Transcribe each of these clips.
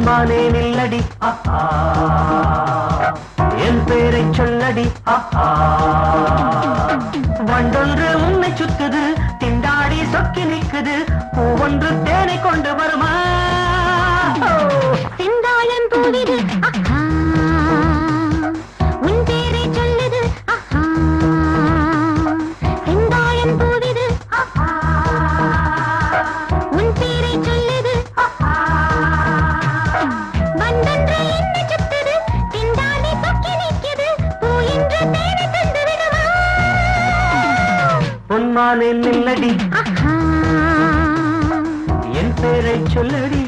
பொன்மானே நில்லடி என் பேரை சொல்லடி வண்டொன்று உன்னை சுத்துது திண்டாடி சொக்கி நிற்குது பூவொன்று தேனை கொண்டு வருமா செந்தாழம் பூவிது உன் பேரை சொல்லுது செந்தாழம் பூவிது உன் பேரை சொல்லுது வண்டொன்று என்னை சுத்துது திண்டாடி சொக்கி நிற்குது பூ என்று தேனை தந்து விடுமா பொன்மானே நில்லடி என் பேரை சொல்லடி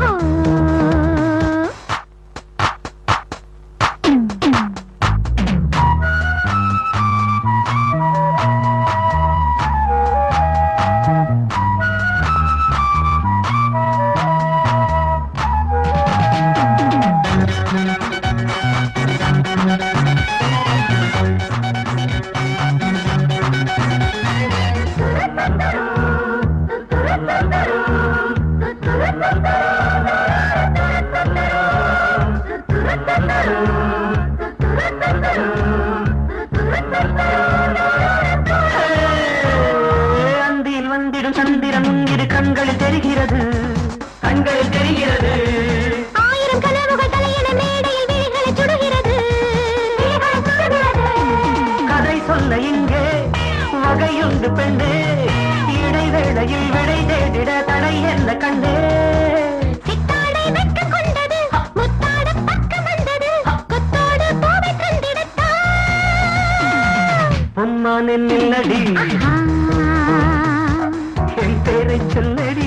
அந்தியில் வந்திடும் சந்திரன் இரு கண்களில் தெரிகிறது ஆயிரம் கனவுகள் தலையென மேடையில் விழிகளை சுடுகிறது கதை சொல்ல இங்கே வகையுண்டு பெண்ணே இடைவேளையில் விடை தேடிட தடை என்ன கண்டே சித்தாடை வெட்க கொண்டது முத்தாட பக்கம் வந்தது கொத்தோடு பூவை தந்திடத்தான் பொன்மானே நில்லடி என் பேரை சொல்லடி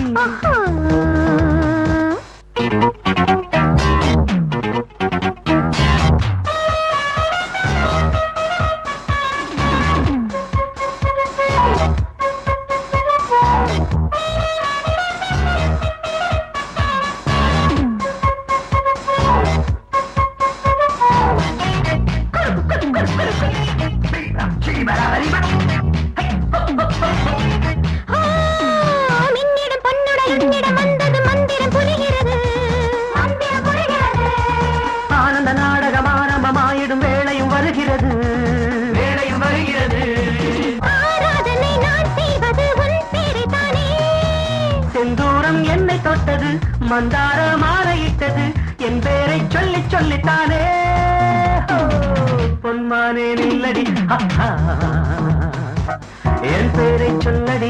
மின்னிடம் பொன்னுடல் உன்னிடம் வந்தது மந்திரம் புரிகிறது ஆனந்த நாடகம் ஆரம்பமாயிடும் வேளையும் வருகிறது ஆராதனை நான் செய்வது உன் பேரை தானே செந்தூரம் என்னை தொட்டது மந்தார மாலையிட்டது என் பேரை சொல்லி சொல்லித்தானே பொன்மானே நில்லடி என் பேரை சொல்லடி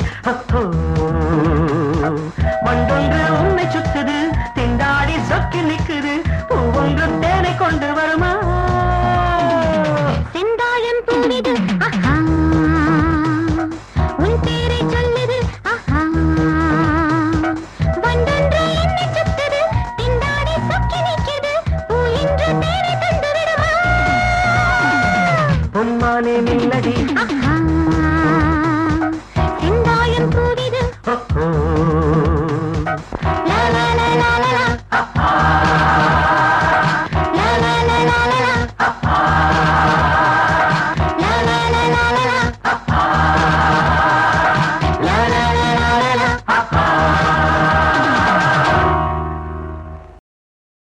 வண்டொன்று உன்னை சுத்துது திண்டாடி சொக்கி நிற்குது பூவொன்று தேனை கொண்டு வருமா செந்தாழம் பூவிது உன் பேரை சொல்லுது வண்டொன்று என்னை சுத்துது திண்டாடி சொக்கி நிற்குது பூ என்று தேனை தந்து விடுமா பொன்மானே நில்லடி